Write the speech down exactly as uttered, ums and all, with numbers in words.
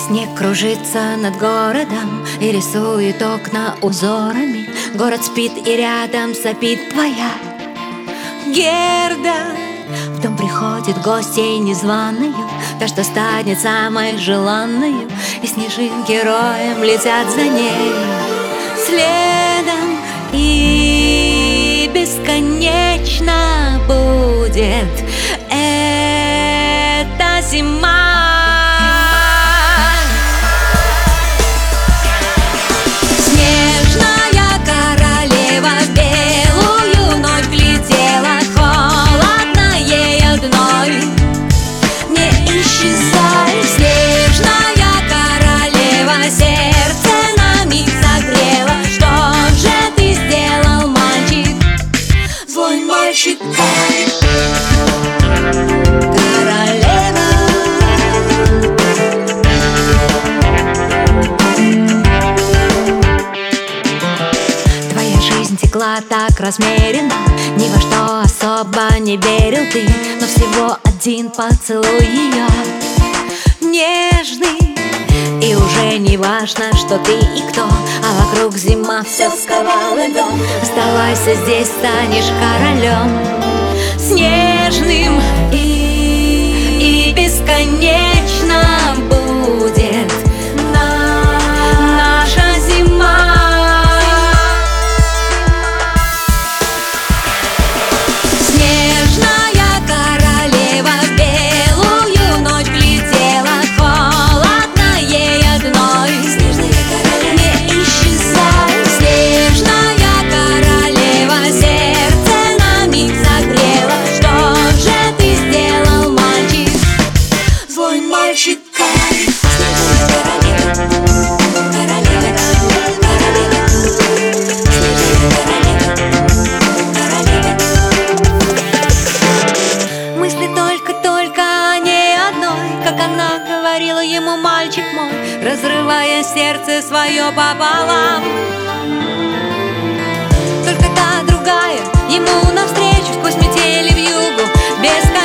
Снег кружится над городом и рисует окна узорами. Город спит и рядом сопит твоя Герда. В дом приходит гостей незваную, та, что станет самой желанной, и снежинки роем летят за ней следом. И бесконечно будет эта зима. Текла так размеренно, ни во что особо не верил ты, но всего один поцелуй ее нежный, и уже не важно, что ты и кто, а вокруг зима все сковала льдом. Оставайся здесь, станешь королем снежным, и, и бесконечно будет наша зима. Говорила ему: мальчик мой, разрывая сердце свое пополам. Только та другая ему навстречу сквозь метели вьюгу без